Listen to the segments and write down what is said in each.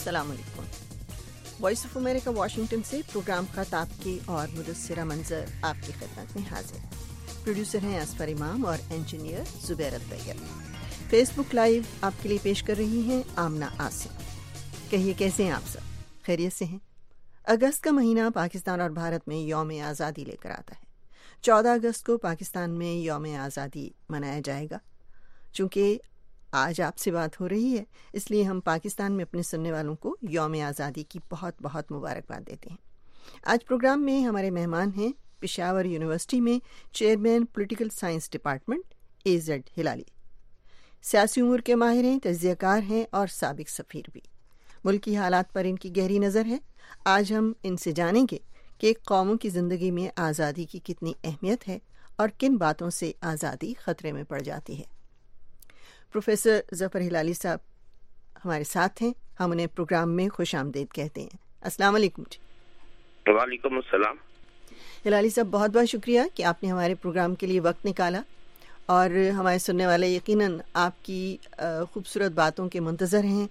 अस्सलाम वालेकुम। Voice of America Washington से प्रोग्राम खत आपकी और मुदस्सिरा मंजर आपकी खिदमत में हाजिर। प्रोड्यूसर हैं असफर इमाम और engineer Zubair Tayyab. Facebook live आपके लिए पेश कर रही हैं आमना आसिम। कहिए कैसे हैं आप सब, खैरियत से हैं? अगस्त का महीना पाकिस्तान और भारत में यौम आज़ादी लेकर आता है। 14 अगस्त को पाकिस्तान में यौम आज़ादी मनाया जाएगा। चूँकि आज आपसे बात हो रही है, इसलिए हम पाकिस्तान में अपने सुनने वालों को यौम आज़ादी की बहुत बहुत मुबारकबाद देते हैं। आज प्रोग्राम में हमारे मेहमान हैं पेशावर यूनिवर्सिटी में chairman political science department AZ Hilali. सियासी उमूर के माहिर हैं, तज्ज़ियाकार हैं और साबिक सफ़ीर भी। मुल्क की हालात पर इनकी गहरी नज़र है। आज हम इनसे जानेंगे कि कौमों की ज़िंदगी में आज़ादी की कितनी अहमियत है और किन बातों से आज़ादी ख़तरे में पड़ जाती है। प्रोफेसर ज़फ़र हिलाली साहब हमारे साथ हैं। हम उन्हें प्रोग्राम में खुश आमदीद कहते हैं। अस्सलाम वालेकुम जी। वालेकुम अस्सलाम। हिलाली साहब, बहुत बहुत शुक्रिया कि आपने हमारे प्रोग्राम के लिए वक्त निकाला और हमारे सुनने वाले यकीनन आपकी खूबसूरत बातों के मुंतज़र हैं,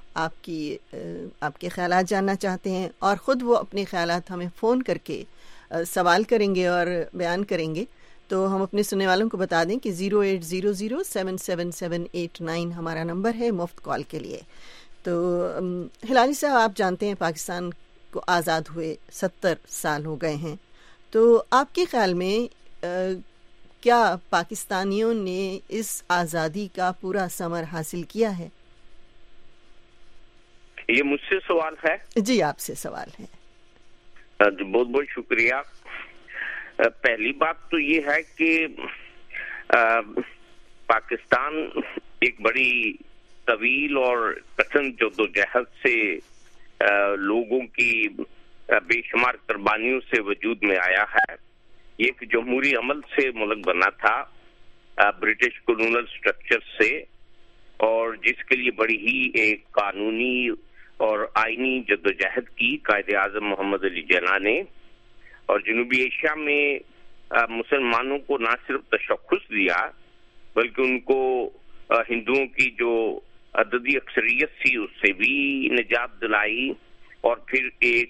आपके ख़यालात जानना चाहते हैं और ख़ुद वो अपने ख़यालात हमें फ़ोन करके सवाल करेंगे और बयान करेंगे। तो हम अपने सुनने वालों को बता दें कि 0800-777-89 हमारा नंबर है मुफ्त कॉल के लिए। तो हिलाली साहब, आप जानते हैं पाकिस्तान को आज़ाद हुए 70 साल हो गए हैं। तो आपके ख़्याल में क्या पाकिस्तानियों ने इस आज़ादी का पूरा समर हासिल किया है? ये मुझसे सवाल है? जी, आपसे सवाल है। बहुत बहुत शुक्रिया। पहली बात तो ये है कि पाकिस्तान एक बड़ी तवील और कठिन जद्दोजहद से लोगों की बेशुमार कुर्बानियों से वजूद में आया है। ये एक जमहूरी अमल से मुल्क बना था, ब्रिटिश कॉलोनियल स्ट्रक्चर से, और जिसके लिए बड़ी ही एक कानूनी और आईनी जद्दोजहद की कायदे आज़म मोहम्मद अली जिन्ना ने। और जनूबी एशिया में मुसलमानों को न सिर्फ तशख़्ख़ुस दिया बल्कि उनको हिंदुओं की जो अददी अक्सरियत थी उससे भी निजात दिलाई और फिर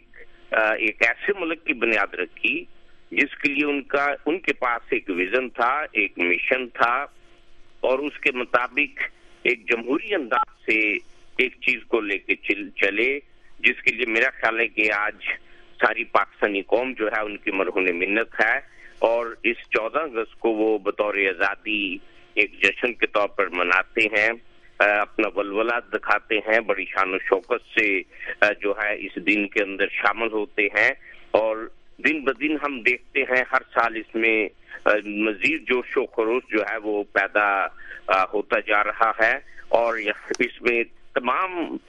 एक ऐसे मुल्क की बुनियाद रखी जिसके लिए उनके पास एक विजन था, एक मिशन था और उसके मुताबिक एक जमहूरी अंदाज से एक चीज को लेके चले, जिसके लिए मेरा ख्याल है कि आज सारी पाकिस्तानी कौम जो है उनकी मरहून मिन्नत है। और इस 14 अगस्त को वो बतौर आज़ादी एक जश्न के तौर पर मनाते हैं, अपना वलवला दिखाते हैं, बड़ी शान और शौकत से जो है इस दिन के अंदर शामिल होते हैं। और दिन ब दिन हम देखते हैं हर साल इसमें मजीद जोश व खरोश जो है वो पैदा होता जा रहा है। और इसमें तमाम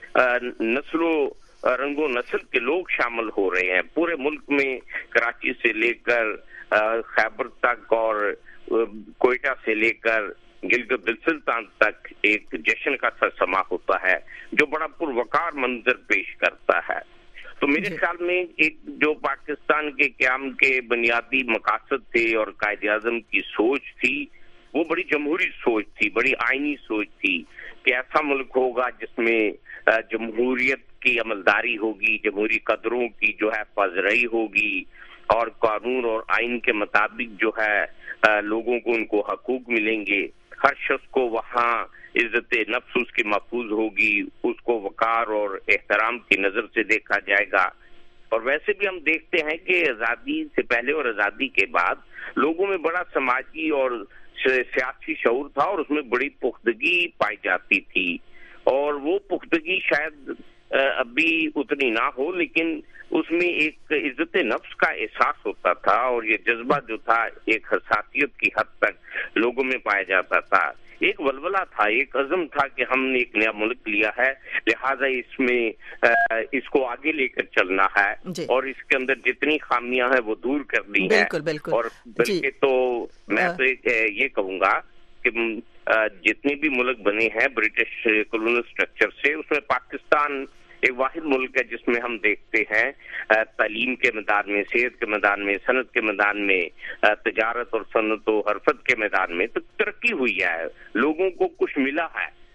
नस्लों रंगों नस्ल के लोग शामिल हो रहे हैं। पूरे मुल्क में कराची से लेकर खैबर तक और कोयटा से लेकर गिलगित बिल्तिस्तान तक एक जश्न का समा होता है जो बड़ा पुरवकार मंजर पेश करता है। तो मेरे ख्याल में एक जो पाकिस्तान के क़याम के बुनियादी मकासद थे और कायदे आज़म की सोच थी, वो बड़ी जमहूरी सोच थी, बड़ी आईनी सोच थी कि ऐसा मुल्क होगा जिसमें जमहूरियत की अमलदारी होगी, जमहूरी कदरों की जो है पजरई होगी और कानून और आइन के मुताबिक जो है लोगों को उनको हकूक मिलेंगे। हर शख्स को वहाँ इज्जत नफ्स उसकी महफूज होगी, उसको वकार और एहतराम की नजर से देखा जाएगा। और वैसे भी हम देखते हैं कि आज़ादी से पहले और आज़ादी के बाद लोगों में बड़ा समाजी और सियासी शऊर था और उसमें बड़ी पुख्तगी पाई जाती थी। और वो पुख्तगी शायद अभी उतनी ना हो, लेकिन उसमें एक इज्जत नफ्स का एहसास होता था और ये जज्बा जो था एक हसासियत की हद तक लोगों में पाया जाता था। एक वलवला था, एक अज़म था कि हमने एक नया मुल्क लिया है, लिहाजा इसमें इसको आगे लेकर चलना है और इसके अंदर जितनी खामियां हैं वो दूर करनी है। बिल्कुल। और बल्कि तो मैं तो ये कहूँगा कि जितने भी मुल्क बने हैं ब्रिटिश कॉलोनियल स्ट्रक्चर से, उसमें पाकिस्तान एक वाहिद मुल्क है जिसमें हम देखते हैं तालीम के मैदान में, सेहत के मैदान में, सनत के मैदान में, तजारत और सनत और हरफत के मैदान में तो तरक्की हुई है, लोगों को कुछ मिला है।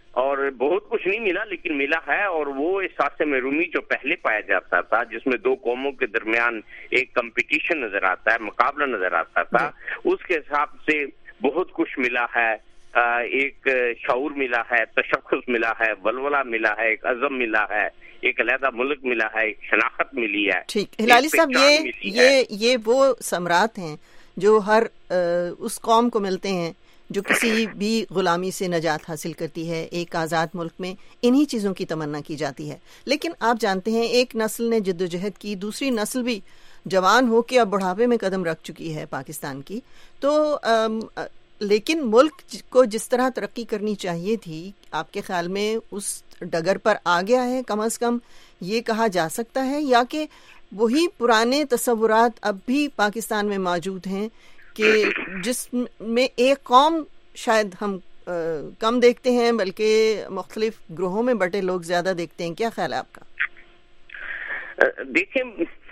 اور بہت کچھ نہیں ملا لیکن ملا ہے، اور وہ احساس محرومی جو پہلے پایا جاتا تھا جس میں دو قوموں کے درمیان ایک کمپٹیشن نظر آتا ہے، مقابلہ نظر آتا تھا، اس کے حساب سے بہت کچھ ملا ہے، ایک شعور ملا ہے، تشخص ملا ہے، ولولہ ملا ہے، ایک عزم ملا ہے، ایک علیحدہ ملک ملا ہے، ایک شناخت ملی ہے۔ ٹھیک، ہلالی صاحب یہ وہ ثمرات ہیں جو ہر اس قوم کو ملتے ہیں جو کسی بھی غلامی سے نجات حاصل کرتی ہے ایک آزاد ملک میں، انہی چیزوں کی تمنا کی جاتی ہے۔ لیکن آپ جانتے ہیں ایک نسل نے جدوجہد کی، دوسری نسل بھی جوان ہو کے اب بڑھاپے میں قدم رکھ چکی ہے پاکستان کی، تو لیکن ملک کو جس طرح ترقی کرنی چاہیے تھی آپ کے خیال میں اس ڈگر پر آ گیا ہے، کم از کم یہ کہا جا سکتا ہے، یا کہ وہی پرانے تصورات اب بھی پاکستان میں موجود ہیں کہ جس میں ایک قوم شاید ہم کم دیکھتے ہیں بلکہ مختلف گروہوں میں بٹے لوگ زیادہ دیکھتے ہیں؟ کیا خیال ہے آپ کا؟ دیکھیں،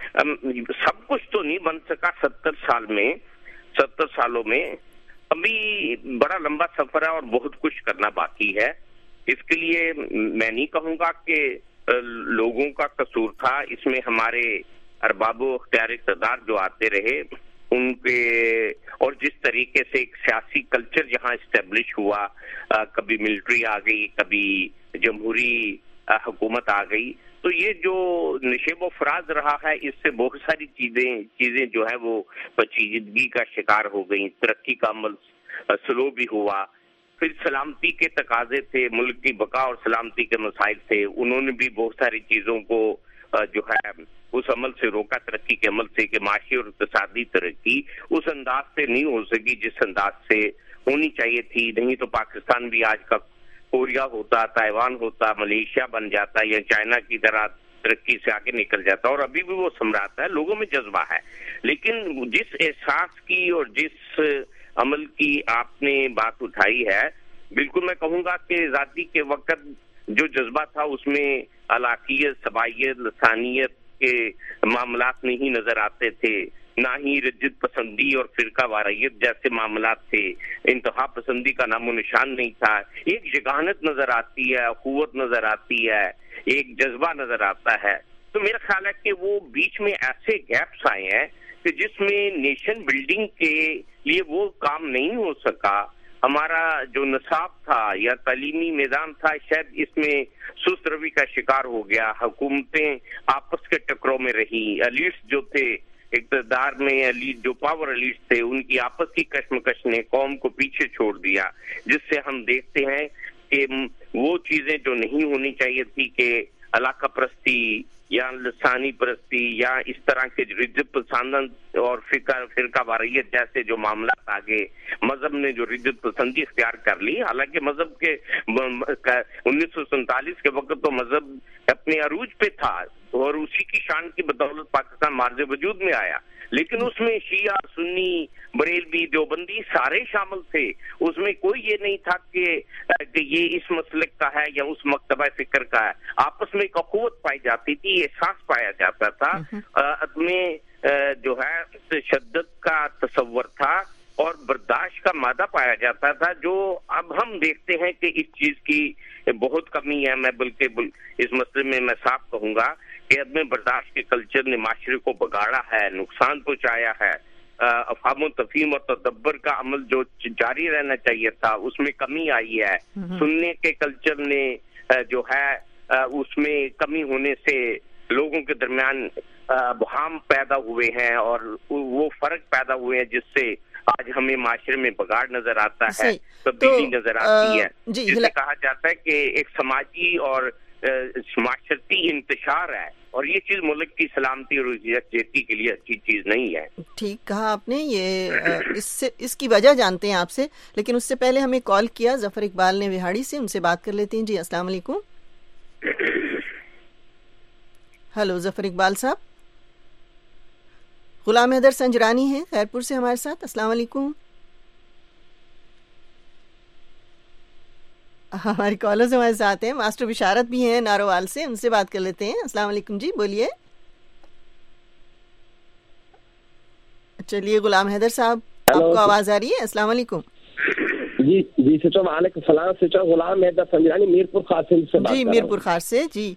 سب کچھ تو نہیں بن سکا 70 سالوں میں، ابھی بڑا لمبا سفر ہے اور بہت کچھ کرنا باقی ہے۔ اس کے لیے میں نہیں کہوں گا کہ لوگوں کا قصور تھا، اس میں ہمارے ارباب و اختیار اقتدار جو آتے رہے ان کے، اور جس طریقے سے ایک سیاسی کلچر یہاں اسٹیبلش ہوا، کبھی ملٹری آ گئی، کبھی جمہوری حکومت آ گئی، تو یہ جو نشیب و فراز رہا ہے اس سے بہت ساری چیزیں جو ہے وہ پیچیدگی کا شکار ہو گئیں، ترقی کا عمل سلو بھی ہوا۔ پھر سلامتی کے تقاضے تھے، ملک کی بقا اور سلامتی کے مسائل تھے، انہوں نے بھی بہت ساری چیزوں کو جو ہے اس عمل سے روکا، ترقی کے عمل سے، کہ معاشی اور اقتصادی ترقی اس انداز سے نہیں ہو سکی جس انداز سے ہونی چاہیے تھی، نہیں تو پاکستان بھی آج کا کوریا ہوتا، تائیوان ہوتا، ملیشیا بن جاتا یا چائنا کی طرح ترقی سے آگے نکل جاتا، اور ابھی بھی وہ ثمرات ہے، لوگوں میں جذبہ ہے۔ لیکن جس احساس کی اور جس عمل کی آپ نے بات اٹھائی ہے، بالکل میں کہوں گا کہ آزادی کے وقت جو جذبہ تھا اس میں علاقیت، صبائیت، لسانیت کے معاملات نہیں نظر آتے تھے، نہ ہی رجت پسندی اور فرقہ واریت جیسے معاملات تھے، انتہا پسندی کا نام و نشان نہیں تھا، ایک یگانت نظر آتی ہے، قوت نظر آتی ہے، ایک جذبہ نظر آتا ہے۔ تو میرا خیال ہے کہ وہ بیچ میں ایسے گیپس آئے ہیں کہ جس میں نیشن بلڈنگ کے لیے وہ کام نہیں ہو سکا، ہمارا جو نصاب تھا یا تعلیمی میدان تھا شاید اس میں سست روی کا شکار ہو گیا، حکومتیں آپس کے ٹکروں میں رہی، ایلیٹس جو تھے اقتدار میں، ایلیٹ جو پاور ایلیٹس تھے ان کی آپس کی کشمکش نے قوم کو پیچھے چھوڑ دیا، جس سے ہم دیکھتے ہیں کہ وہ چیزیں جو نہیں ہونی چاہیے تھی کہ علاقہ پرستی یا لسانی پرستی یا اس طرح کے رجت پسند اور فرقہ واریت جیسے جو معاملات آگے، مذہب نے جو رجت پسندی اختیار کر لی، حالانکہ مذہب کے 1947 کے وقت تو مذہب اپنے عروج پہ تھا اور اسی کی شان کی بدولت پاکستان مارز وجود میں آیا، لیکن اس میں شیعہ، سنی، بریلوی، دیوبندی سارے شامل تھے، اس میں کوئی یہ نہیں تھا کہ یہ اس مسلک کا ہے یا اس مکتبہ فکر کا ہے، آپس میں ایک اخوت پائی جاتی تھی، احساس پایا جاتا تھا، میں جو ہے تشدد کا تصور تھا اور برداشت کا مادہ پایا جاتا تھا، جو اب ہم دیکھتے ہیں کہ اس چیز کی بہت کمی ہے۔ میں بلکہ اس مسئلے میں میں صاف کہوں گا کہ عدم برداشت کے کلچر نے معاشرے کو بگاڑا ہے، نقصان پہنچایا ہے، افہام و تفہیم اور تدبر کا عمل جو جاری رہنا چاہیے تھا اس میں کمی آئی ہے، سننے کے کلچر نے جو ہے اس میں کمی ہونے سے لوگوں کے درمیان ابہام پیدا ہوئے ہیں اور وہ فرق پیدا ہوئے ہیں جس سے آج ہمیں معاشرے میں بگاڑ نظر آتا ہے، تبدیلی نظر آتی ہے، جسے کہا جاتا ہے کہ ایک سماجی اور معاشرتی انتشار ہے، اور یہ چیز ملک کی سلامتی اور یکجہتی کے لیے اچھی چیز نہیں ہے۔ ٹھیک کہا آپ نے، یہ اس کی وجہ جانتے ہیں آپ سے، لیکن اس سے پہلے ہمیں کال کیا ظفر اقبال نے وہاڑی سے، ان سے بات کر لیتے ہیں۔ جی السلام علیکم۔ ہلو ظفر اقبال صاحب، غلام حیدر سنجرانی ہیں خیرپور سے ہمارے ساتھ، السلام علیکم۔ ہماری کالرز ہمارے ساتھ ہیں، ماسٹر بشارت بھی ہیں ناروال سے، ان سے بات کر لیتے ہیں۔ السلام علیکم جی، بولیے۔ چلیے غلام حیدر صاحب، آپ کو آواز آ رہی ہے؟ السلام علیکم۔ جی سچو وعلیکم السلام. سچو غلام حیدر سنجرانی میرپور قاسم سے بات جی میرپور خاص سے. جی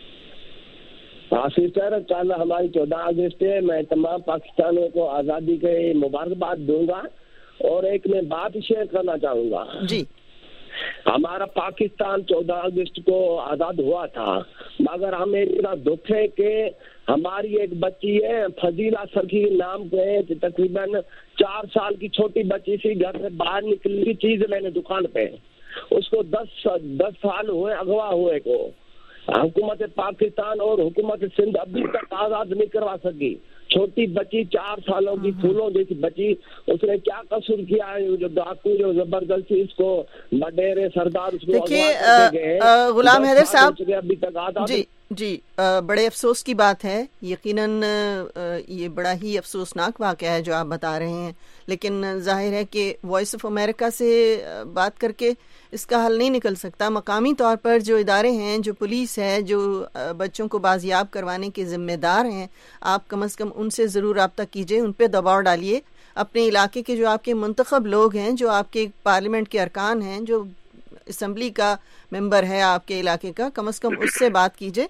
ہاں سسٹر، کل ہماری 14 اگست ہے. میں تمام پاکستانیوں کو آزادی کے مبارکباد دوں گا اور ایک میں بات شیئر کرنا چاہوں گا. جی ہمارا پاکستان 14 اگست کو آزاد ہوا تھا، مگر ہمیں اتنا دکھ ہے کہ ہماری ایک بچی ہے فضیلہ سرخی نام کے، تقریباً 4 سال کی چھوٹی بچی سی، گھر سے باہر نکلی چیز لینے دکان پہ، اس کو 10 سال ہوئے اغوا ہوئے کو. حکومت پاکستان اور حکومت سندھ ابھی تک آزاد نہیں کروا سکی. چھوٹی بچی 4 سالوں کی پھولوں جیسی بچی، اس نے کیا قصور کیا ہے جو ڈاکو جو زبردستی اس کو مڈیرے سردار اس کو دیکھیے غلام حیدر صاحب، ابھی تک آزاد. جی بڑے افسوس کی بات ہے، یقیناً یہ بڑا ہی افسوسناک واقعہ ہے جو آپ بتا رہے ہیں، لیکن ظاہر ہے کہ وائس آف امریکہ سے بات کر کے اس کا حل نہیں نکل سکتا. مقامی طور پر جو ادارے ہیں، جو پولیس ہے، جو بچوں کو بازیاب کروانے کے ذمہ دار ہیں، آپ کم از کم ان سے ضرور رابطہ کیجئے، ان پہ دباؤ ڈالیے. اپنے علاقے کے جو آپ کے منتخب لوگ ہیں، جو آپ کے پارلیمنٹ کے ارکان ہیں، جو اسمبلی کا ممبر ہے آپ کے علاقے کا، کم از کم اس سے بات کیجئے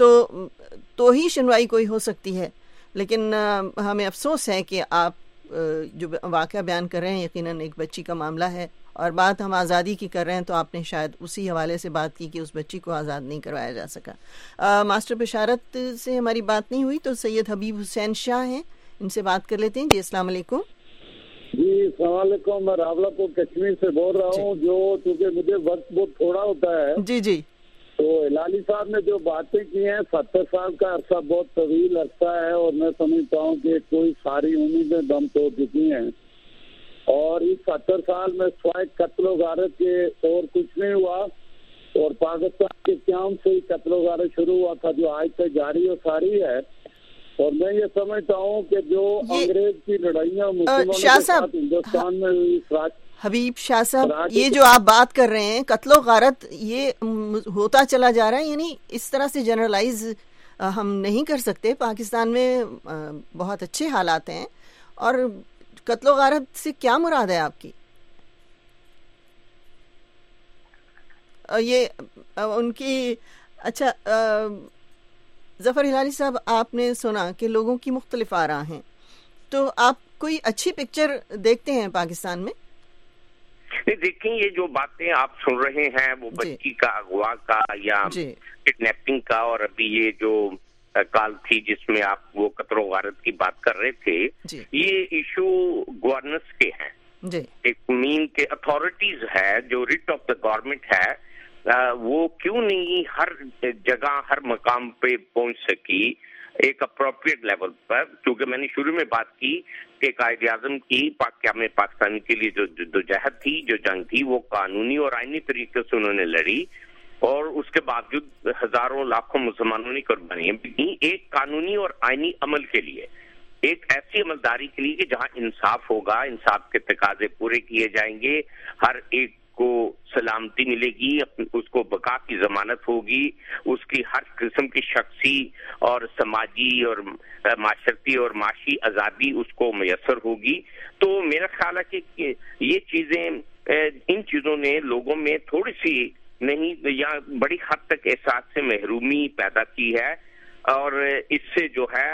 تو ہی سنوائی کوئی ہو سکتی ہے. لیکن ہمیں افسوس ہے کہ آپ جو واقعہ بیان کر رہے ہیں یقیناً ایک بچی کا معاملہ ہے، اور بات ہم آزادی کی کر رہے ہیں تو آپ نے شاید اسی حوالے سے بات کی کہ اس بچی کو آزاد نہیں کروایا جا سکا. ماسٹر بشارت سے ہماری بات نہیں ہوئی تو سید حبیب حسین شاہ ہیں، ان سے بات کر لیتے ہیں. جی السلام علیکم. جی السلام علیکم. میں راولہ کو کشمیر سے بول رہا ہوں، جو چونکہ مجھے وقت بہت تھوڑا ہوتا ہے. جی تو ہلالی صاحب نے جو باتیں کی ہیں، 70 سال کا عرصہ بہت طویل عرصہ ہے، اور میں سمجھتا ہوں کہ کوئی ساری امیدیں دم توڑ چکی ہیں، اور اس 70 سال میں سوائے قتل و غارت کے اور کچھ نہیں ہوا. اور پاکستان کے قیام سے ہی قتل و غارت شروع ہوا تھا، جو آج تک جاری و ساری ہے. اور میں یہ سمجھتا ہوں کہ جو انگریز کی لڑائیاں مسلمانوں کے ساتھ ہندوستان میں ہوئی، حبیب شاہ صاحب، یہ جو آپ بات کر رہے ہیں قتل و غارت، یہ ہوتا چلا جا رہا ہے، یعنی اس طرح سے جنرلائز ہم نہیں کر سکتے. پاکستان میں بہت اچھے حالات ہیں، اور قتل و غارت سے کیا مراد ہے آپ کی؟ یہ ان کی اچھا ظفر ہلالی صاحب، آپ نے سنا کہ لوگوں کی مختلف آراء ہیں، تو آپ کوئی اچھی پکچر دیکھتے ہیں پاکستان میں؟ دیکھیں، یہ جو باتیں آپ سن رہے ہیں وہ بچی کا اغوا کا یا کڈنیپنگ کا، اور ابھی یہ جو کال تھی جس میں آپ وہ قتل و غارت کی بات کر رہے تھے، یہ ایشو گورننس کے ہیں. ایک مین کے اتھارٹیز ہے، جو ریٹ آف دا گورنمنٹ ہے، وہ کیوں نہیں ہر جگہ ہر مقام پہ پہنچ سکی ایک اپروپریٹ لیول پر. کیونکہ میں نے شروع میں بات کی کہ قائد اعظم کی قیام پاکستان کے لیے جو جدوجہد تھی، جو جنگ تھی، وہ قانونی اور آئینی طریقے سے انہوں نے لڑی، اور اس کے باوجود ہزاروں لاکھوں مسلمانوں نے قربانیاں دی ایک قانونی اور آئینی عمل کے لیے، ایک ایسی عملداری کے لیے کہ جہاں انصاف ہوگا، انصاف کے تقاضے پورے کیے جائیں گے، ہر ایک کو سلامتی ملے گی، اس کو بقا کی ضمانت ہوگی، اس کی ہر قسم کی شخصی اور سماجی اور معاشرتی اور معاشی آزادی اس کو میسر ہوگی. تو میرا خیال ہے کہ یہ چیزیں، ان چیزوں نے لوگوں میں تھوڑی سی نہیں یا بڑی حد تک احساس سے محرومی پیدا کی ہے، اور اس سے جو ہے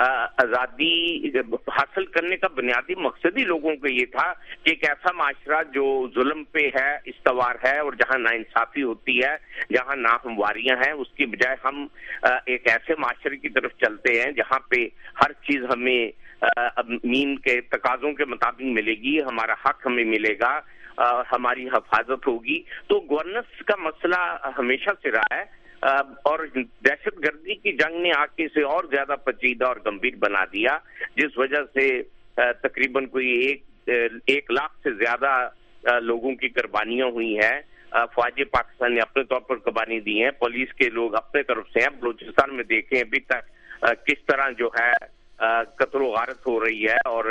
آزادی حاصل کرنے کا بنیادی مقصد ہی لوگوں کا یہ تھا کہ ایک ایسا معاشرہ جو ظلم پہ ہے، استوار ہے، اور جہاں ناانصافی ہوتی ہے، جہاں ناہمواریاں ہیں، اس کی بجائے ہم ایک ایسے معاشرے کی طرف چلتے ہیں جہاں پہ ہر چیز ہمیں مین کے تقاضوں کے مطابق ملے گی، ہمارا حق ہمیں ملے گا، ہماری حفاظت ہوگی. تو گورننس کا مسئلہ ہمیشہ سے رہا ہے، اور دہشت گردی کی جنگ نے آ کے اسے اور زیادہ پیچیدہ اور گمبھیر بنا دیا، جس وجہ سے تقریباً کوئی 1 لاکھ سے زیادہ لوگوں کی قربانیاں ہوئی ہیں. فوج پاکستان نے اپنے طور پر قربانی دی ہیں، پولیس کے لوگ اپنے طرف سے ہیں. بلوچستان میں دیکھیں ابھی تک کس طرح جو ہے قتل و غارت ہو رہی ہے، اور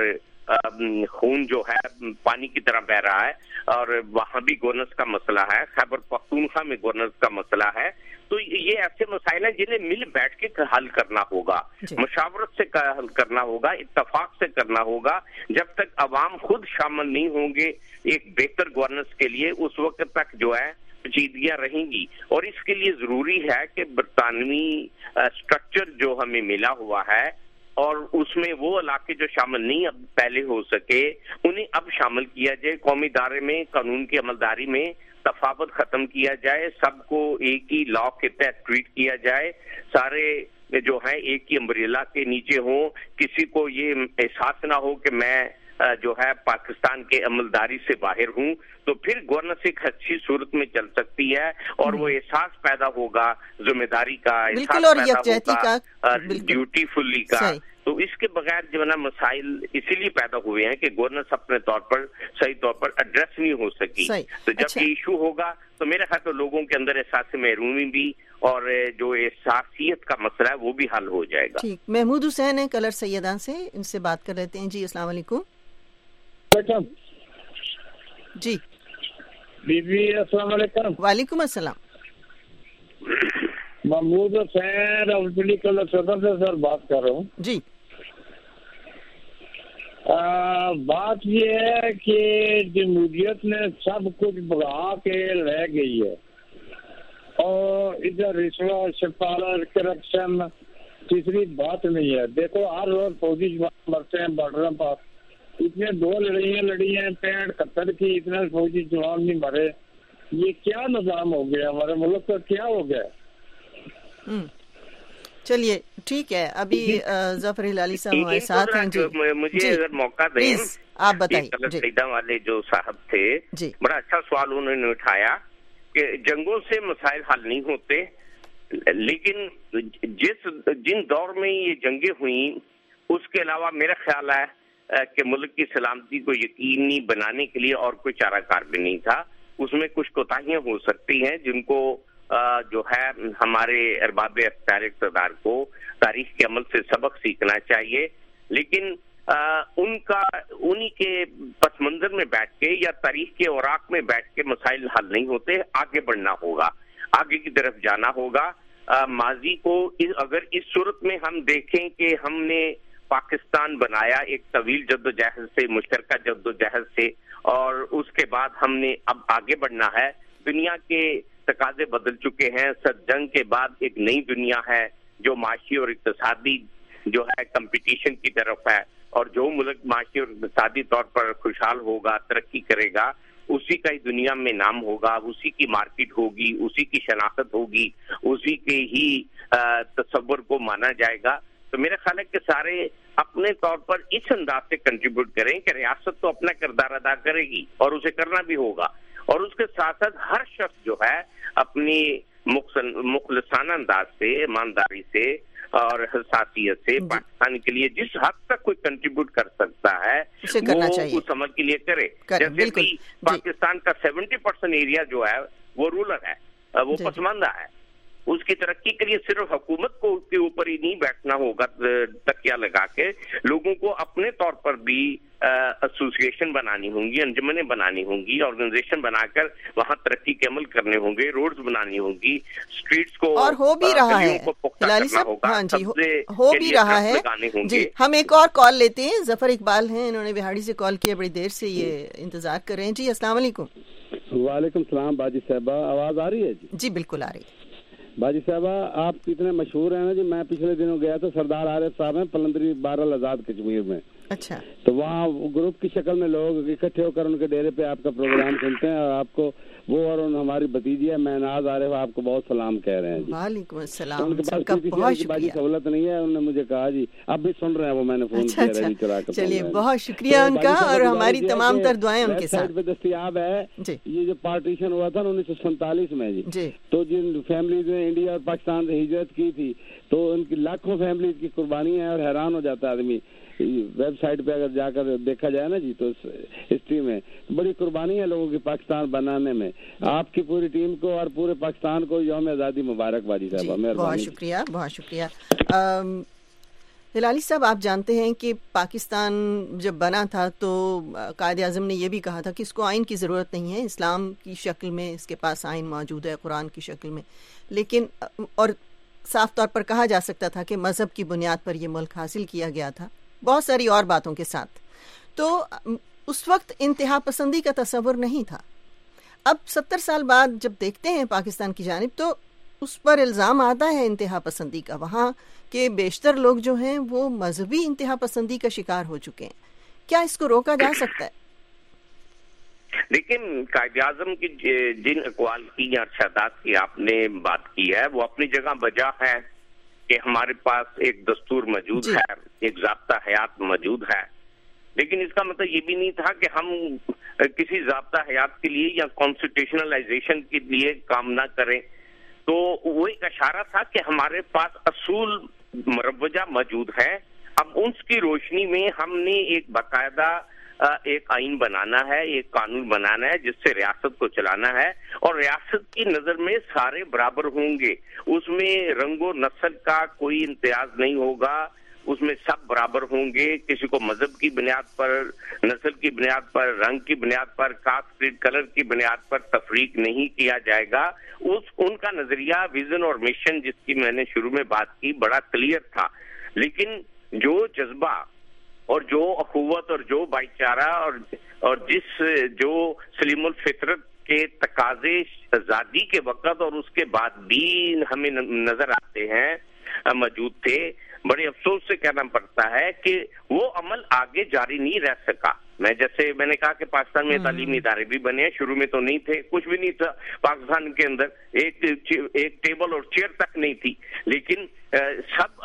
خون جو ہے پانی کی طرح بہ رہا ہے، اور وہاں بھی گورننس کا مسئلہ ہے، خیبر پختونخوا میں گورننس کا مسئلہ ہے. تو یہ ایسے مسائل ہیں جنہیں مل بیٹھ کے حل کرنا ہوگا، مشاورت سے حل کرنا ہوگا، اتفاق سے کرنا ہوگا. جب تک عوام خود شامل نہیں ہوں گے ایک بہتر گورننس کے لیے، اس وقت تک جو ہے پیچیدگیاں رہیں گی. اور اس کے لیے ضروری ہے کہ برطانوی اسٹرکچر جو ہمیں ملا ہوا ہے، اور اس میں وہ علاقے جو شامل نہیں اب پہلے ہو سکے، انہیں اب شامل کیا جائے. قومی ادارے میں قانون کی عملداری میں تفاوت ختم کیا جائے، سب کو ایک ہی لا کے تحت ٹریٹ کیا جائے، سارے جو ہیں ایک ہی امبریلا کے نیچے ہوں. کسی کو یہ احساس نہ ہو کہ میں جو ہے پاکستان کے عملداری سے باہر ہوں. تو پھر گورننس ایک اچھی صورت میں چل سکتی ہے، اور وہ احساس پیدا ہوگا ذمہ داری کا، احساس پیدا ہوگا ڈیوٹی فلی کا. تو اس کے بغیر جو ہے نا مسائل اسی لیے پیدا ہوئے ہیں کہ گورننس اپنے طور پر صحیح طور پر ایڈریس نہیں ہو سکی. تو جب یہ ایشو ہوگا تو میرے خیال میں لوگوں کے اندر احساس محرومی بھی اور جو احساسیت کا مسئلہ ہے وہ بھی حل ہو جائے گا. ٹھیک. محمود حسین ہیں کلر سیدان سے، ان سے بات کر لیتے ہیں. جی السلام علیکم. جی بی بی السلام علیکم. وعلیکم السلام. محمود حسین راولپنڈی کلر سیدان سے سر بات کر رہا ہوں. جی بات یہ ہے کہ جمہوریت نے سب کچھ بگا کے لے گئی ہے، اور ادھر رشوت سفارت کرپشن تیسری بات نہیں ہے. دیکھو ہر روز فوجی جوان مرتے ہیں بارڈروں پر، اتنے 2 لڑائیاں لڑی ہیں 65-71 کی، اتنے فوجی جوان نہیں مرے. یہ کیا نظام ہو گیا ہمارے ملک کا، کیا ہو گیا؟ چلیے ٹھیک ہے. ابھی ظفر ہلالی صاحب ہمارے ساتھ ہیں. جی مجھے اگر موقع دیں آپ بتائیے. سیدہ والے جو صاحب تھے بڑا اچھا سوال انہوں نے اٹھایا کہ جنگوں سے مسائل حل نہیں ہوتے، لیکن جن دور میں یہ جنگیں ہوئیں اس کے علاوہ میرا خیال ہے کہ ملک کی سلامتی کو یقینی بنانے کے لیے اور کوئی چارہ کار بھی نہیں تھا. اس میں کچھ کوتاہیاں ہو سکتی ہیں جن کو جو ہے ہمارے ارباب اختیار اقتدار کو تاریخ کے عمل سے سبق سیکھنا چاہیے، لیکن انہی کے پس منظر میں بیٹھ کے یا تاریخ کے اوراق میں بیٹھ کے مسائل حل نہیں ہوتے. آگے بڑھنا ہوگا، آگے کی طرف جانا ہوگا. ماضی کو اگر اس صورت میں ہم دیکھیں کہ ہم نے پاکستان بنایا ایک طویل جدوجہد سے، مشترکہ جدوجہد سے، اور اس کے بعد ہم نے اب آگے بڑھنا ہے. دنیا کے تقاضے بدل چکے ہیں. جنگ کے بعد ایک نئی دنیا ہے جو معاشی اور اقتصادی جو ہے کمپٹیشن کی طرف ہے، اور جو ملک معاشی اور اقتصادی طور پر خوشحال ہوگا، ترقی کرے گا، اسی کا ہی دنیا میں نام ہوگا، اسی کی مارکیٹ ہوگی، اسی کی شناخت ہوگی، اسی کے ہی تصور کو مانا جائے گا. تو میرا خیال ہے کہ سارے اپنے طور پر اس انداز سے کنٹریبیوٹ کریں کہ ریاست تو اپنا کردار ادا کرے گی اور اسے کرنا بھی ہوگا، اور اس کے ساتھ ساتھ ہر شخص جو ہے اپنی مخلصانہ انداز سے، ایمانداری سے اور حساسیت سے پاکستان کے لیے جس حد تک کوئی کنٹریبیوٹ کر سکتا ہے وہ اس عمل کے لیے کرے. جیسے کہ پاکستان کا 70% ایریا جو ہے وہ رولر ہے، وہ پسماندہ ہے. اس کی ترقی کے لیے صرف حکومت کو اس کے اوپر ہی نہیں بیٹھنا ہوگا تکیہ لگا کے، لوگوں کو اپنے طور پر بھی ایسوسیشن بنانی ہوں گی، انجمنیں بنانی ہوں گی، آرگنائزیشن بنا کر وہاں ترقی کے عمل کرنے ہوں گے، روڈز بنانی ہوں گی، اسٹریٹس کو اور ہو بھی رہا ہے ہلالی صاحب. ہاں جی ہو بھی رہا ہے. جی ہم ایک اور کال لیتے ہیں. ظفر اقبال ہیں، انہوں نے بہاڑی سے کال کیا، بڑی دیر سے یہ انتظار کر رہے ہیں. جی السلام علیکم. وعلیکم السلام باجی صاحبہ، آواز آ رہی ہے؟ جی بالکل آ رہی ہے. باجی صاحبہ آپ اتنے مشہور ہیں نا جی. میں پچھلے دنوں گیا تھا سردار عارف صاحب ہیں پلندری بہرحال آزاد کشمیر میں. اچھا. تو وہاں گروپ کی شکل میں لوگ اکٹھے ہو کر ان کے ڈیرے پہ آپ کا پروگرام سنتے ہیں، اور آپ کو وہ اور ہماری بھتیجی ہے مہناز عارف آپ کو بہت سلام کہہ رہے ہیں. وعلیکم السلام. ان کے پاس باجی سہولت نہیں ہے، انہوں نے مجھے کہا جی اب بھی سن رہے ہیں وہ، میں نے فون کیا ریڈیو چلا کر. چلیے بہت شکریہ ان کا، اور ہماری تمام تر دعائیں ان کے ساتھ. ویب سائٹ پہ دستیاب ہے. یہ جو پارٹیشن ہوا تھا 1947 میں جی، تو جن فیملیز نے انڈیا اور پاکستان سے ہجرت کی تھی تو ان کی لاکھوں فیملیز کی قربانی ہے، اور حیران ہو جاتا ہے آدمی. ویب سائٹ پہ اگر جا کر دیکھا جائے نا جی تو ہسٹری میں بڑی قربانی ہے لوگوں کی پاکستان بنانے میں. آپ کی پوری ٹیم کو اور پورے پاکستان کو یوم آزادی مبارک باجی صاحبہ. بہت شکریہ بہت شکریہ. ہلالی صاحب، آپ جانتے ہیں کہ پاکستان جب بنا تھا تو قائد اعظم نے یہ بھی کہا تھا کہ اس کو آئین کی ضرورت نہیں ہے، اسلام کی شکل میں اس کے پاس آئین موجود ہے، قرآن کی شکل میں، لیکن اور صاف طور پر کہا جا سکتا تھا کہ مذہب کی بنیاد پر یہ ملک حاصل کیا گیا تھا، بہت ساری اور باتوں کے ساتھ. تو اس وقت انتہا پسندی کا تصور نہیں تھا. اب 70 سال بعد جب دیکھتے ہیں پاکستان کی جانب تو اس پر الزام آتا ہے انتہا پسندی کا. وہاں کے بیشتر لوگ جو ہیں وہ مذہبی انتہا پسندی کا شکار ہو چکے ہیں. کیا اس کو روکا جا سکتا ہے؟ لیکن قائد اعظم کی جن اقوال کی یا ارشادات کی آپ نے بات کی ہے وہ اپنی جگہ بجا ہے کہ ہمارے پاس ایک دستور موجود ہے، ایک ضابطہ حیات موجود ہے، لیکن اس کا مطلب یہ بھی نہیں تھا کہ ہم کسی ضابطہ حیات کے لیے یا کانسٹیٹیوشنلائزیشن کے لیے کام نہ کریں. تو وہ ایک اشارہ تھا کہ ہمارے پاس اصول مروجہ موجود ہے. اب اس کی روشنی میں ہم نے ایک باقاعدہ ایک آئین بنانا ہے، ایک قانون بنانا ہے جس سے ریاست کو چلانا ہے، اور ریاست کی نظر میں سارے برابر ہوں گے. اس میں رنگ و نسل کا کوئی امتیاز نہیں ہوگا، اس میں سب برابر ہوں گے. کسی کو مذہب کی بنیاد پر، نسل کی بنیاد پر، رنگ کی بنیاد پر، کاسٹ کریڈ کلر کی بنیاد پر تفریق نہیں کیا جائے گا. ان کا نظریہ، ویژن اور مشن جس کی میں نے شروع میں بات کی بڑا کلیئر تھا. لیکن جو جذبہ اور جو اخوت اور جو بھائی چارہ اور جس جو سلیم الفطرت کے تقاضے آزادی کے وقت اور اس کے بعد بھی ہمیں نظر آتے ہیں موجود تھے، بڑے افسوس سے کہنا پڑتا ہے کہ وہ عمل آگے جاری نہیں رہ سکا. جیسے میں نے کہا کہ پاکستان میں تعلیمی ادارے بھی بنے ہیں، شروع میں تو نہیں تھے، کچھ بھی نہیں تھا پاکستان کے اندر، ایک ٹیبل اور چیئر تک نہیں تھی، لیکن سب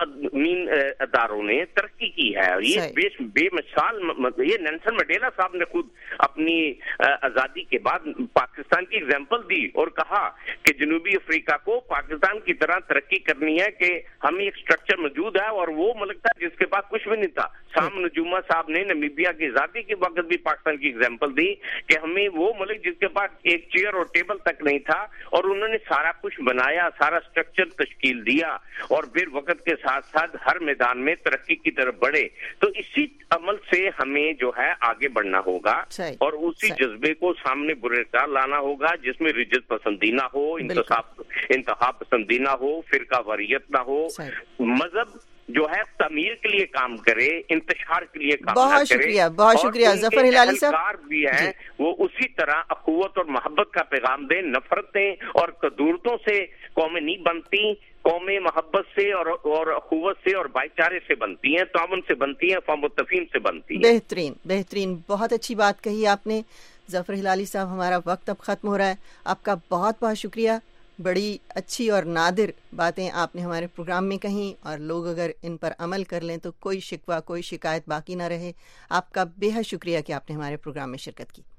اداروں نے ترقی کی ہے. اور یہ بے مثال، یہ نیلسن منڈیلا صاحب نے خود اپنی آزادی کے بعد پاکستان کی اگزامپل دی اور کہا کہ جنوبی افریقہ کو پاکستان کی طرح ترقی کرنی ہے، کہ ہمیں ایک سٹرکچر موجود ہے اور وہ ملک تھا جس کے پاس کچھ بھی نہیں تھا. سام نجوما صاحب نے نمیبیا کی آزادی کے وقت بھی پاکستان کی اگزامپل دی کہ ہمیں وہ ملک جس کے پاس ایک چیئر اور ٹیبل تک نہیں تھا، اور انہوں نے سارا کچھ بنایا، سارا سٹرکچر تشکیل دیا، اور پھر وقت کے ساتھ ساتھ ہر میدان میں ترقی کی طرف بڑھے. تو اسی عمل سے ہمیں جو ہے آگے بڑھنا ہوگا اور اسی جذبے کو سامنے بریکار لانا ہوگا جس میں رجت پسندی نہ ہو، انتہا پسندی نہ ہو، فرقہ واریت نہ ہو، مذہب جو ہے تعمیر کے لیے کام کرے، انتشار کے لیے کام نہ کرے. بہت شکریہ ظفر ہلالی صاحب. بھی ہیں وہ اسی طرح اخوت اور محبت کا پیغام دیں. نفرتیں اور کدورتوں سے قومیں نہیں بنتی، قومیں محبت سے اور اخوت سے اور بھائی چارے سے بنتی ہیں، تعاون سے بنتی ہیں، فہم و تفہیم سے بنتی ہیں. بہترین بہت اچھی بات کہی آپ نے ظفر ہلالی صاحب. ہمارا وقت اب ختم ہو رہا ہے. آپ کا بہت بہت شکریہ. بڑی اچھی اور نادر باتیں آپ نے ہمارے پروگرام میں کہیں، اور لوگ اگر ان پر عمل کر لیں تو کوئی شکوہ، کوئی شکایت باقی نہ رہے. آپ کا بے حد شکریہ کہ آپ نے ہمارے پروگرام میں شرکت کی.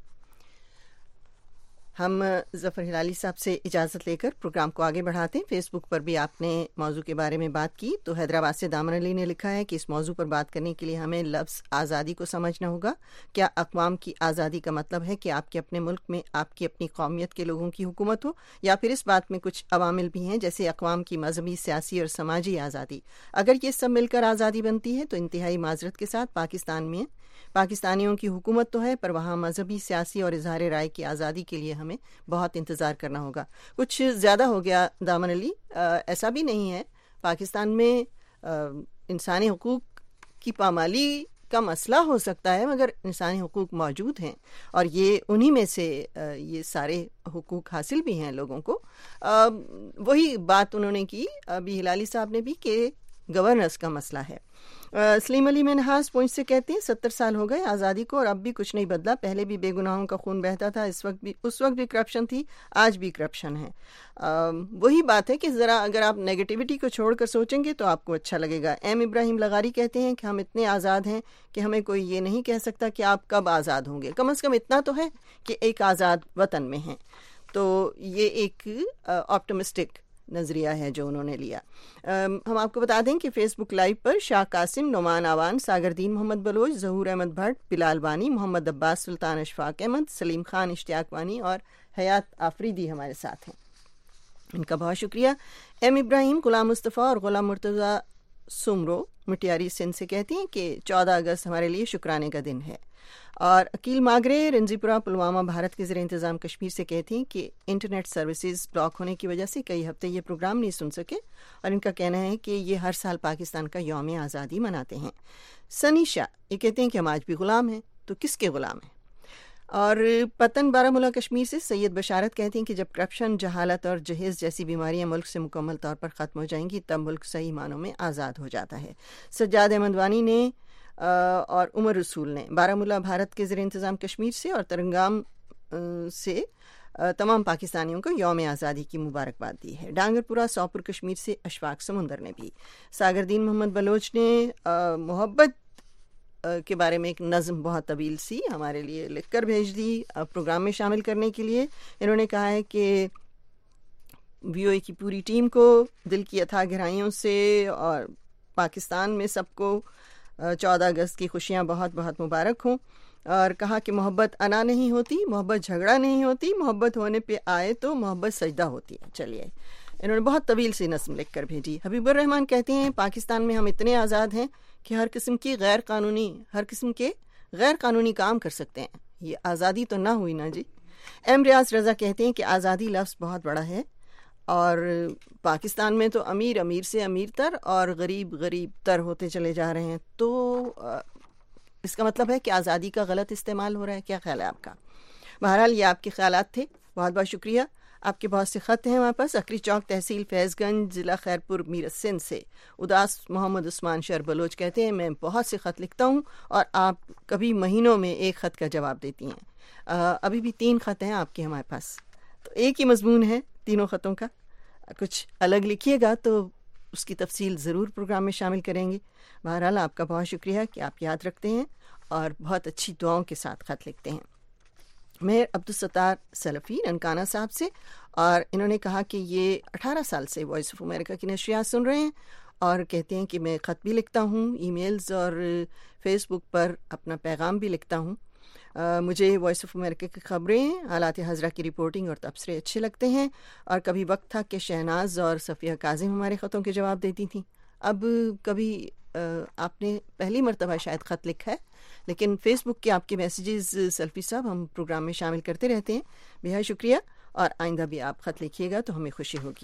ہم ظفر ہلالی صاحب سے اجازت لے کر پروگرام کو آگے بڑھاتے ہیں. فیس بک پر بھی آپ نے موضوع کے بارے میں بات کی. تو حیدرآباد سے دامن علی نے لکھا ہے کہ اس موضوع پر بات کرنے کے لیے ہمیں لفظ آزادی کو سمجھنا ہوگا. کیا اقوام کی آزادی کا مطلب ہے کہ آپ کے اپنے ملک میں آپ کی اپنی قومیت کے لوگوں کی حکومت ہو، یا پھر اس بات میں کچھ عوامل بھی ہیں جیسے اقوام کی مذہبی، سیاسی اور سماجی آزادی؟ اگر یہ سب مل کر آزادی بنتی ہے تو انتہائی معذرت کے ساتھ پاکستان میں پاکستانیوں کی حکومت تو ہے، پر وہاں مذہبی، سیاسی اور اظہار رائے کی آزادی کے لیے ہمیں بہت انتظار کرنا ہوگا. کچھ زیادہ ہو گیا دامن علی. ایسا بھی نہیں ہے. پاکستان میں انسانی حقوق کی پامالی کا مسئلہ ہو سکتا ہے، مگر انسانی حقوق موجود ہیں، اور یہ انہی میں سے یہ سارے حقوق حاصل بھی ہیں لوگوں کو. وہی بات انہوں نے کی ابھی ہلالی صاحب نے بھی کہ گورننس کا مسئلہ ہے. سلیم علی منہاس پونچھ سے کہتے ہیں 70 سال ہو گئے آزادی کو اور اب بھی کچھ نہیں بدلا. پہلے بھی بے گناہوں کا خون بہتا تھا، اس وقت بھی کرپشن تھی، آج بھی کرپشن ہے. وہی بات ہے کہ ذرا اگر آپ نیگیٹیوٹی کو چھوڑ کر سوچیں گے تو آپ کو اچھا لگے گا. ایم ابراہیم لغاری کہتے ہیں کہ ہم اتنے آزاد ہیں کہ ہمیں کوئی یہ نہیں کہہ سکتا کہ آپ کب آزاد ہوں گے. کم از کم اتنا تو ہے کہ ایک آزاد وطن میں ہیں. تو یہ ایک آپٹمسٹک نظریہ ہے جو انہوں نے لیا. ہم آپ کو بتا دیں کہ فیس بک لائیو پر شاہ قاسم، نعمان آوان، ساگردین محمد بلوچ، ظہور احمد بھٹ، بلال بانی، محمد عباس، سلطان اشفاق احمد، سلیم خان، اشتیاق وانی اور حیات آفریدی ہمارے ساتھ ہیں. ان کا بہت شکریہ. ایم ابراہیم، غلام مصطفیٰ اور غلام مرتضیٰ सुमरो मिटियारी सिंध से कहती हैं कि 14 अगस्त हमारे लिए शुक्राने का दिन है। और अकील मागरे रंजीपुरा पुलवामा भारत के ज़ेरे इंतज़ाम कश्मीर से कहती हैं कि इंटरनेट सर्विसेज ब्लॉक होने की वजह से कई हफ्ते ये प्रोग्राम नहीं सुन सके और इनका कहना है कि ये हर साल पाकिस्तान का यौम आज़ादी मनाते हैं। सनीशा ये कहते हैं कि हम आज भी ग़ुलाम हैं, तो किसके ग़ुलाम हैं। और पतन बारामूला कश्मीर से सैयद बशारत कहते हैं कि जब करप्शन, जहालत और जहेज़ जैसी बीमारियां मुल्क से मुकम्मल तौर पर ख़त्म हो जाएंगी तब मुल्क सही मानों में आज़ाद हो जाता है। सज्जाद अहमद वानी ने और उमर रसूल ने बारामूला भारत के ज़ेरे इंतज़ाम कश्मीर से और तरंगाम से तमाम पाकिस्तानियों को यौम आज़ादी की मुबारकबाद दी है। डांगरपुरा सौपुर कश्मीर से अशफाक समुंदर ने भी। सागरदीन मोहम्मद बलोच ने मोहब्बत के बारे में एक नज़म बहुत तवील सी हमारे लिए लिखकर भेज दी प्रोग्राम में शामिल करने के लिए। इन्होंने कहा है कि VOA की पूरी टीम को दिल की अथाह गहराइयों से और पाकिस्तान में सबको 14 अगस्त की खुशियाँ बहुत बहुत मुबारक हों। और कहा कि मोहब्बत अना नहीं होती, मोहब्बत झगड़ा नहीं होती, मोहब्बत होने पे आए तो मोहब्बत सजदा होती है। चलिए, इन्होंने बहुत तवील सी नस्म लिख कर भेजी। हबीबुर रहमान कहते हैं पाकिस्तान में हम इतने आज़ाद हैं कि हर किस्म के गैर कानूनी काम कर सकते हैं। ये आज़ादी तो ना हुई ना जी। एम रियाज रज़ा कहते हैं कि आज़ादी लफ्ज़ बहुत बड़ा है और पाकिस्तान में तो अमीर अमीर से अमीर तर और गरीब गरीब तर होते चले जा रहे हैं, तो इसका मतलब है कि आज़ादी का गलत इस्तेमाल हो रहा है। क्या ख्याल है आपका? बहरहाल ये आपके ख्यालात थे, बहुत बहुत शुक्रिया। आपके बहुत से ख़त हैं हमारे पास। अकरी चौक तहसील फैज़गंज ज़िला खैरपुर मीरत सिंध से उदास मोहम्मद उस्मान शर बलोच कहते हैं मैं बहुत से ख़त लिखता हूँ और आप कभी महीनों में एक ख़त का जवाब देती हैं। अभी भी 3 ख़त हैं आपके हमारे पास, तो एक ही मजमून है तीनों ख़तों का। कुछ अलग लिखिएगा तो उसकी तफसील ज़रूर प्रोग्राम में शामिल करेंगे। बहरहाल आपका बहुत शुक्रिया कि आप याद रखते हैं और बहुत अच्छी दुआओं के साथ ख़त लिखते हैं। मेहर अब्दुल सत्तार सलफ़ी ननकाना साहब से, और इन्होंने कहा कि ये 18 साल से वॉइस ऑफ अमेरिका की नशरियात सुन रहे हैं और कहते हैं कि मैं ख़त भी लिखता हूँ, ईमेल्स और फेसबुक पर अपना पैगाम भी लिखता हूँ। मुझे वॉइस ऑफ अमेरिका की ख़बरें, हालात हज़रा की रिपोर्टिंग और तबसरे अच्छे लगते हैं और कभी वक्त था कि शहनाज और सफ़िया काजिम हमारे ख़तों के जवाब देती थी। अब कभी आपने पहली मरतबा शायद ख़त लिखा है, लेकिन फ़ेसबुक के आपके मैसेजेस सल्फ़ी साहब हम प्रोग्राम में शामिल करते रहते हैं। बेहद शुक्रिया, और आइंदा भी आप ख़त लिखिएगा तो हमें खुशी होगी।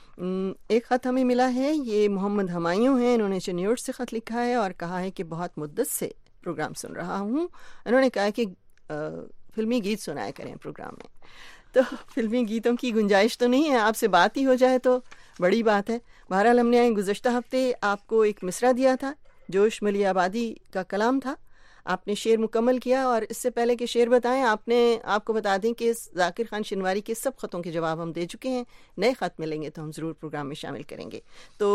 एक ख़त हमें मिला है, ये मोहम्मद हमायूं हैं। इन्होंने चन्योट से ख़त लिखा है और कहा है कि बहुत मुद्दत से प्रोग्राम सुन रहा हूँ। इन्होंने कहा कि फ़िल्मी गीत सुनाया करें प्रोग्राम में। तो फ़िल्मी गीतों की गुंजाइश तो नहीं है, आपसे बात ही हो जाए तो बड़ी बात है। बहरहाल हमने गुज़श्ता हफ्ते आपको एक मिसरा दिया था, जोश मली आबादी का कलाम था। आपने शेर मुकम्मल किया, और इससे पहले कि शेर बताएं आपको बता दें कि ज़ाकिर खान शिनवारी के सब ख़तों के जवाब हम दे चुके हैं। नए ख़त मिलेंगे तो हम ज़रूर प्रोग्राम में शामिल करेंगे। तो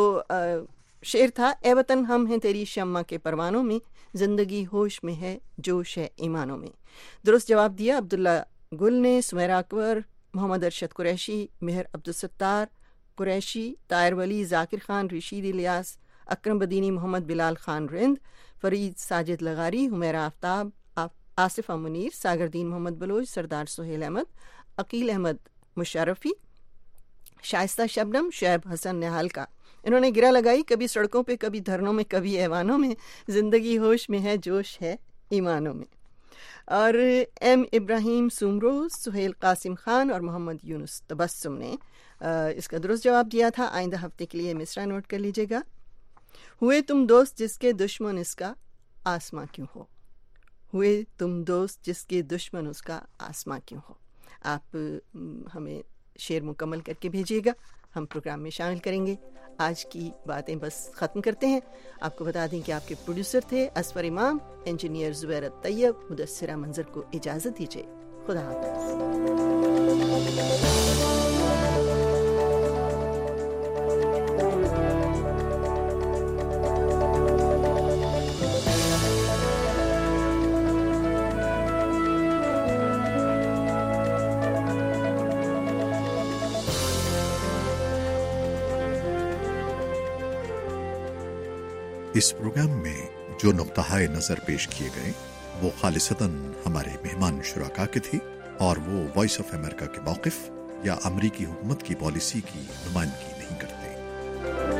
शेर था, ए वतन हम हैं तेरी शम्मा के परवानों में, ज़िंदगी होश में है जोश है ईमानों में। दुरुस्त जवाब दिया अब्दुल्ला गुल ने, सुमेरा अकबर, मोहम्मद अरशद कुरैशी, मेहर अब्दुल सत्तार कुरैशी, तायर वली, ज़ाकिर खान, रशीद इलियास, अकरम बदीनी, मोहम्मद बिलाल खान रिंद, फरीद साजिद लगारी, हुमैरा आफ्ताब, आसिफा मुनीर, सागरदीन मोहम्मद बलोच, सरदार सुहेल अहमद, अकील अहमद मुशर्रफी, शाइस्ता शबनम, शुएब हसन निहाल का। इन्होंने गिरा लगाई, कभी सड़कों पे, कभी धरनों में, कभी ऐवानों में, ज़िंदगी होश में है जोश है ईमानों में। और एम इब्राहिम सुमरो, सुहेल कासिम खान और मोहम्मद यूनुस तबस्सुम ने इसका दुरुस्त जवाब दिया था। आइंदा हफ्ते के लिए मिसरा नोट कर लीजिएगा। हुए तुम दोस्त जिसके दुश्मन इसका आसमां क्यों हो, हुए तुम दोस्त जिसके दुश्मन उसका आसमां क्यों हो। आप हमें शेर मुकम्मल करके भेजिएगा, हम प्रोग्राम में शामिल करेंगे। आज की बातें बस ख़त्म करते हैं। आपको बता दें कि आपके प्रोड्यूसर थे असफर इमाम, इंजीनियर ज़ुबैरत तैयब, मुदस्सिरा मंजर को इजाज़त दीजिए। खुदा हाफ़िज़। इस प्रोग्राम में जो नुक्ता नज़र पेश किए गए वो खालिसतन हमारे मेहमान शुराका के थे, और वो वॉइस ऑफ अमेरिका के मौक़िफ़ या अमरीकी हुकूमत की पॉलिसी की नुमाइंदगी नहीं करते।